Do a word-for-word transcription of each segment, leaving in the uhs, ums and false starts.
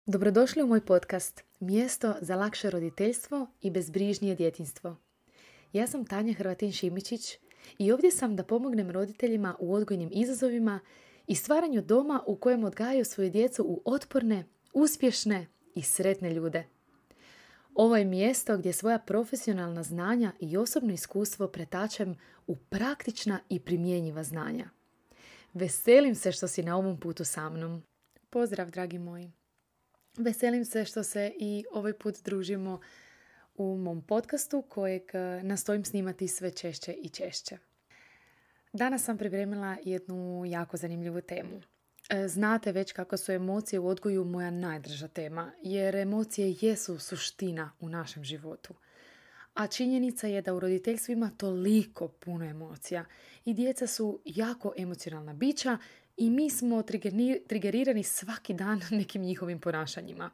Dobrodošli u moj podcast, mjesto za lakše roditeljstvo i bezbrižnije djetinjstvo. Ja sam Tanja Hrvatin-Šimičić i ovdje sam da pomognem roditeljima u odgojnim izazovima i stvaranju doma u kojem odgajaju svoju djecu u otporne, uspješne i sretne ljude. Ovo je mjesto gdje svoja profesionalna znanja i osobno iskustvo pretačem u praktična i primjenjiva znanja. Veselim se što si na ovom putu sa mnom. Pozdrav, dragi moji. Veselim se što se i ovaj put družimo u mom podcastu kojeg nastojim snimati sve češće i češće. Danas sam pripremila jednu jako zanimljivu temu. Znate već kako su emocije u odgoju moja najdraža tema, jer emocije jesu suština u našem životu. A činjenica je da u roditeljstvu ima toliko puno emocija i djeca su jako emocionalna bića i mi smo trigerirani svaki dan nekim njihovim ponašanjima.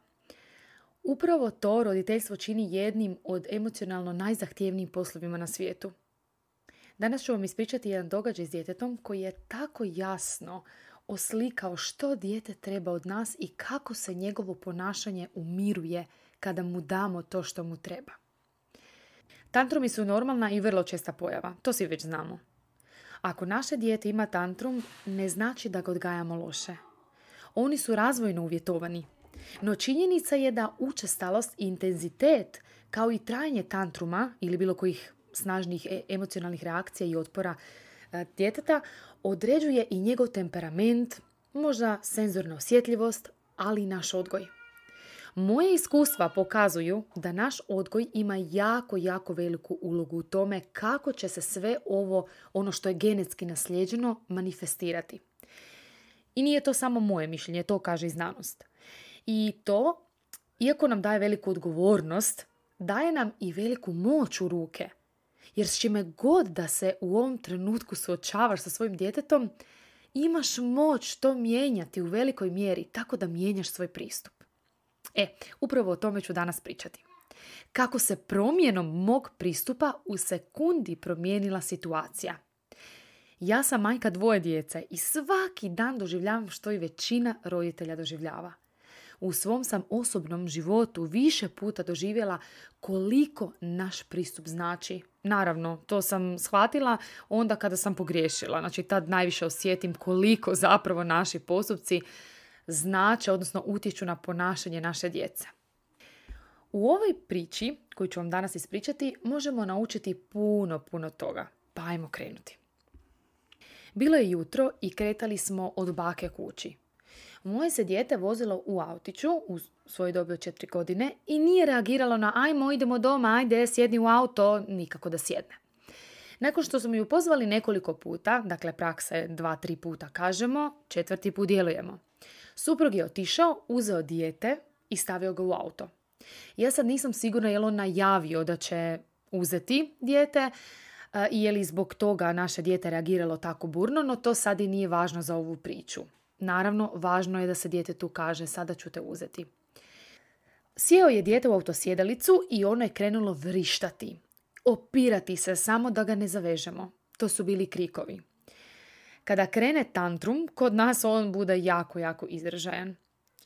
Upravo to roditeljstvo čini jednim od emocionalno najzahtjevnijim poslovima na svijetu. Danas ću vam ispričati jedan događaj s djetetom koji je tako jasno oslikao što dijete treba od nas i kako se njegovo ponašanje umiruje kada mu damo to što mu treba. Tantrumi su normalna i vrlo česta pojava, to svi već znamo. Ako naše dijete ima tantrum, ne znači da ga odgajamo loše. Oni su razvojno uvjetovani. No činjenica je da učestalost i intenzitet, kao i trajanje tantruma ili bilo kojih snažnih emocionalnih reakcija i otpora djeteta, određuje i njegov temperament, možda senzorna osjetljivost, ali i naš odgoj. Moje iskustva pokazuju da naš odgoj ima jako, jako veliku ulogu u tome kako će se sve ovo, ono što je genetski naslijeđeno, manifestirati. I nije to samo moje mišljenje, to kaže i znanost. I to, iako nam daje veliku odgovornost, daje nam i veliku moć u ruke. Jer s čime god da se u ovom trenutku suočavaš sa svojim djetetom, imaš moć to mijenjati u velikoj mjeri tako da mijenjaš svoj pristup. E, upravo o tome ću danas pričati. Kako se promjenom mog pristupa u sekundi promijenila situacija. Ja sam majka dvoje djece i svaki dan doživljavam što i većina roditelja doživljava. U svom sam osobnom životu više puta doživjela koliko naš pristup znači. Naravno, to sam shvatila onda kada sam pogriješila. Znači, tad najviše osjetim koliko zapravo naši postupci znače, odnosno utječu na ponašanje naše djece. U ovoj priči, koju ću vam danas ispričati, možemo naučiti puno, puno toga. Pa ajmo krenuti. Bilo je jutro i kretali smo od bake kući. Moje se dijete vozilo u autiću u svojoj dobi od četiri godine i nije reagiralo na ajmo, idemo doma, ajde, sjedni u auto, nikako da sjedne. Nakon što smo ju pozvali nekoliko puta, dakle praksa je dva, tri puta kažemo, četvrti put djelujemo. Suprug je otišao, uzeo dijete i stavio ga u auto. Ja sad nisam sigurna je li on najavio da će uzeti dijete i je li zbog toga naše dijete reagiralo tako burno, no to sad i nije važno za ovu priču. Naravno, važno je da se djetetu kaže sada ću te uzeti. Sjeo je dijete u autosjedalicu i ono je krenulo vrištati. Opirati se samo da ga ne zavežemo. To su bili krikovi. Kada krene tantrum, kod nas on bude jako, jako izražajan.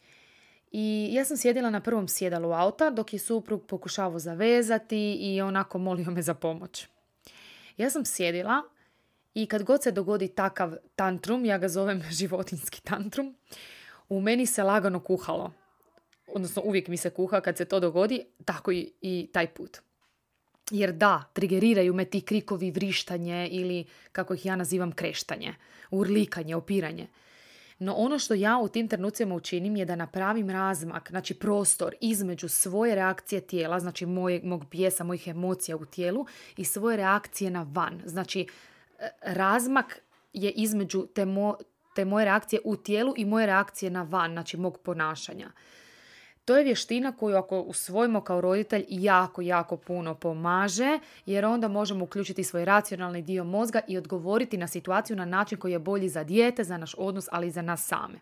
I ja sam sjedila na prvom sjedalu auta dok je suprug pokušavao zavezati i onako molio me za pomoć. Ja sam sjedila i kad god se dogodi takav tantrum, ja ga zovem životinjski tantrum, u meni se lagano kuhalo. Odnosno uvijek mi se kuha kad se to dogodi, tako i, i taj put. Jer da, trigeriraju me ti krikovi, vrištanje ili, kako ih ja nazivam, kreštanje, urlikanje, opiranje. No ono što ja u tim trenucima učinim je da napravim razmak, znači prostor između svoje reakcije tijela, znači moj, mog bijesa, mojih emocija u tijelu i svoje reakcije na van. Znači razmak je između te, mo, te moje reakcije u tijelu i moje reakcije na van, znači mog ponašanja. To je vještina koju ako usvojimo kao roditelj jako, jako puno pomaže, jer onda možemo uključiti svoj racionalni dio mozga i odgovoriti na situaciju na način koji je bolji za dijete, za naš odnos, ali i za nas same.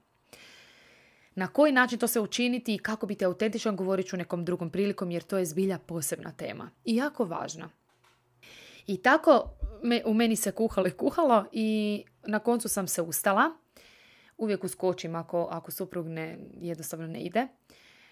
Na koji način to se učiniti i kako biti autentičan govorit ću nekom drugom prilikom, jer to je zbilja posebna tema i jako važna. I tako me, u meni se kuhalo i kuhalo i na koncu sam se ustala. Uvijek uskočim ako, ako suprug ne, jednostavno ne ide.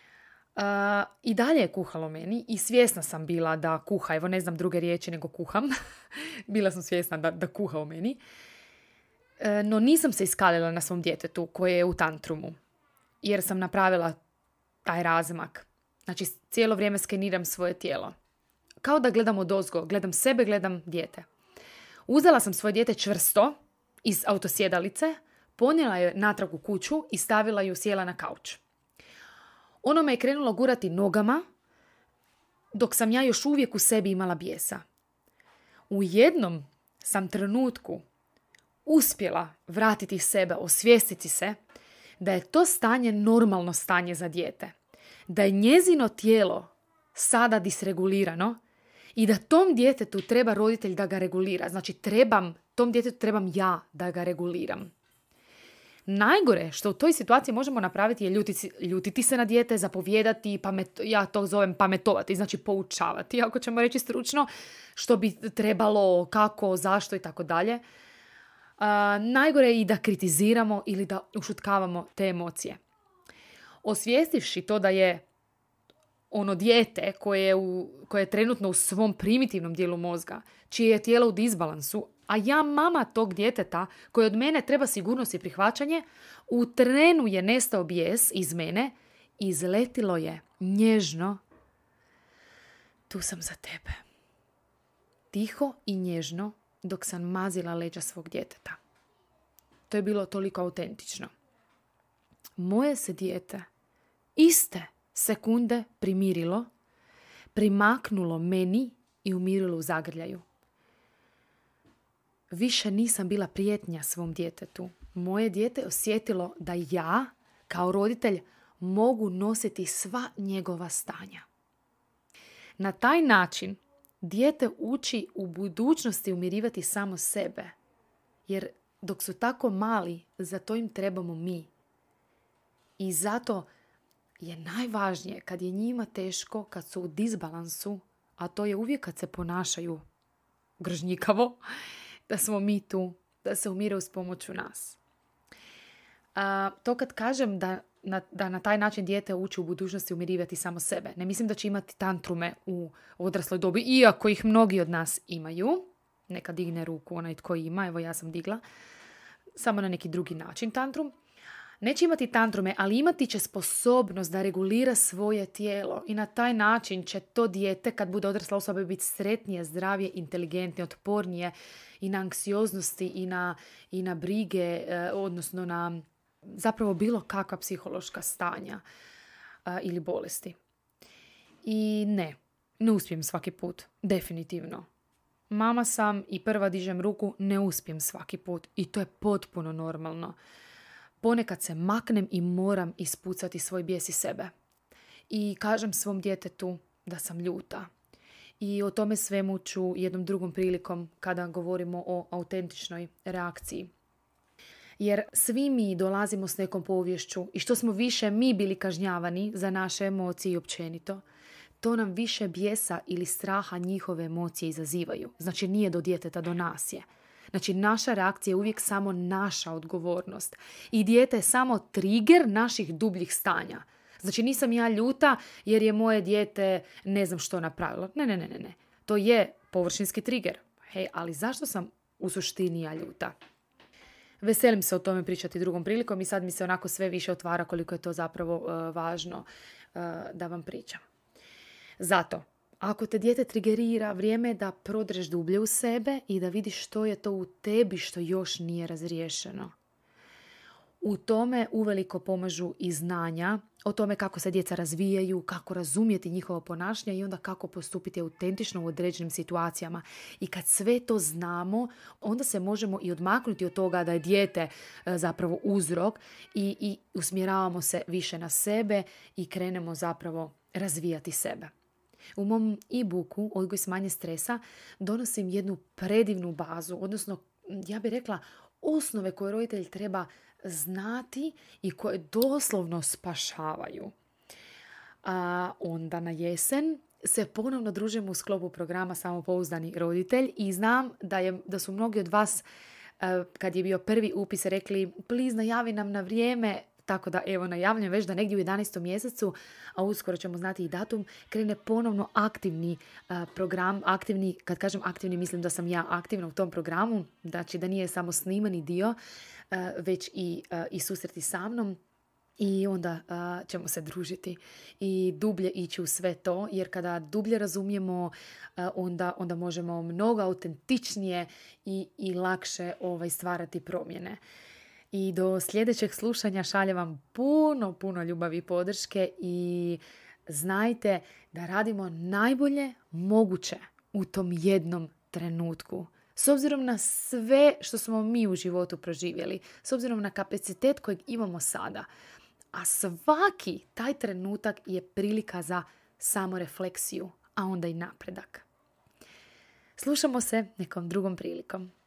Uh, I dalje je kuhalo meni i svjesna sam bila da kuha. Evo, ne znam druge riječi nego kuham. Bila sam svjesna da, da kuha u meni. Uh, no nisam se iskalila na svom djetetu koje je u tantrumu. Jer sam napravila taj razmak. Znači, cijelo vrijeme skeniram svoje tijelo. Kao da gledam odozgo. Gledam sebe, gledam dijete. Uzela sam svoje dijete čvrsto iz autosjedalice, ponijela je natrag u kuću i stavila ju, sjela na kauč. Ono me je krenulo gurati nogama, dok sam ja još uvijek u sebi imala bijesa. U jednom sam trenutku uspjela vratiti sebe, osvijestiti se da je to stanje normalno stanje za dijete. Da je njezino tijelo sada disregulirano i da tom djetetu treba roditelj da ga regulira. Znači, trebam, tom djetetu trebam ja da ga reguliram. Najgore što u toj situaciji možemo napraviti je ljutiti, ljutiti se na dijete, zapovijedati, pamet, ja to zovem pametovati, znači poučavati, ako ćemo reći stručno, što bi trebalo, kako, zašto i tako dalje. Najgore je i da kritiziramo ili da ušutkavamo te emocije. Osvijestivši to da je ono dijete koje je, u, koje je trenutno u svom primitivnom dijelu mozga, čije je tijelo u disbalansu, a ja mama tog djeteta koje od mene treba sigurnost i prihvaćanje, u trenu je nestao bijes iz mene i izletilo je nježno: tu sam za tebe. Tiho i nježno dok sam mazila leđa svog djeteta. To je bilo toliko autentično. Moje se dijete iste sekunde primirilo, primaknulo meni i umirilo u zagrljaju. Više nisam bila prijetnja svom djetetu. Moje dijete osjetilo da ja, kao roditelj, mogu nositi sva njegova stanja. Na taj način dijete uči u budućnosti umirivati samo sebe. Jer dok su tako mali, za to im trebamo mi. I zato je najvažnije kad je njima teško, kad su u disbalansu, a to je uvijek kad se ponašaju gržnjikavo, da smo mi tu, da se umire uz pomoću nas. A, to kad kažem da na, da na taj način dijete uči u budućnosti umirivati samo sebe. Ne mislim da će imati tantrume u odrasloj dobi, iako ih mnogi od nas imaju. Neka digne ruku onaj tko ima, evo ja sam digla. Samo na neki drugi način tantrum. Neće imati tantrume, ali imati će sposobnost da regulira svoje tijelo i na taj način će to dijete, kad bude odrasla osoba, biti sretnije, zdravije, inteligentnije, otpornije i na anksioznosti i na, i na brige, eh, odnosno na zapravo bilo kakva psihološka stanja eh, ili bolesti. I ne, ne uspijem svaki put, definitivno. Mama sam i prva dižem ruku, ne uspijem svaki put i to je potpuno normalno. Ponekad se maknem i moram ispucati svoj bijes iz sebe. I kažem svom djetetu da sam ljuta. I o tome svemu ću jednom drugom prilikom kada govorimo o autentičnoj reakciji. Jer svi mi dolazimo s nekom poviješću i što smo više mi bili kažnjavani za naše emocije i općenito, to nam više bijesa ili straha njihove emocije izazivaju. Znači nije do djeteta, do nas je. Znači, naša reakcija je uvijek samo naša odgovornost. I dijete je samo trigger naših dubljih stanja. Znači, nisam ja ljuta jer je moje dijete ne znam što napravilo. Ne, ne, ne, ne. To je površinski trigger. Hej, ali zašto sam u suštini ja ljuta? Veselim se o tome pričati drugom prilikom i sad mi se onako sve više otvara koliko je to zapravo uh, važno uh, da vam pričam. Zato, ako te dijete trigerira, vrijeme je da prodreš dublje u sebe i da vidiš što je to u tebi što još nije razriješeno. U tome uveliko pomažu i znanja o tome kako se djeca razvijaju, kako razumjeti njihovo ponašanje i onda kako postupiti autentično u određenim situacijama. I kad sve to znamo, onda se možemo i odmaknuti od toga da je dijete zapravo uzrok i, i usmjeravamo se više na sebe i krenemo zapravo razvijati sebe. U mom e-booku Odgoj s manje stresa donosim jednu predivnu bazu, odnosno ja bih rekla osnove koje roditelj treba znati i koje doslovno spašavaju. A onda na jesen se ponovno družimo u sklopu programa Samopouzdani roditelj i znam da, je, da su mnogi od vas kad je bio prvi upis rekli please najavi nam na vrijeme Tako da, evo, najavljam već da negdje u jedanaestom mjesecu, a uskoro ćemo znati i datum, krene ponovno aktivni uh, program. Aktivni, kad kažem aktivni, mislim da sam ja aktivna u tom programu. Znači da nije samo snimani dio, uh, već i, uh, i susreti sa mnom. I onda uh, ćemo se družiti i dublje ići u sve to, jer kada dublje razumijemo, uh, onda, onda možemo mnogo autentičnije i, i lakše ovaj, stvarati promjene. I do sljedećeg slušanja šaljem vam puno, puno ljubavi i podrške i znajte da radimo najbolje moguće u tom jednom trenutku. S obzirom na sve što smo mi u životu proživjeli, s obzirom na kapacitet kojeg imamo sada, a svaki taj trenutak je prilika za samorefleksiju, a onda i napredak. Slušamo se nekom drugom prilikom.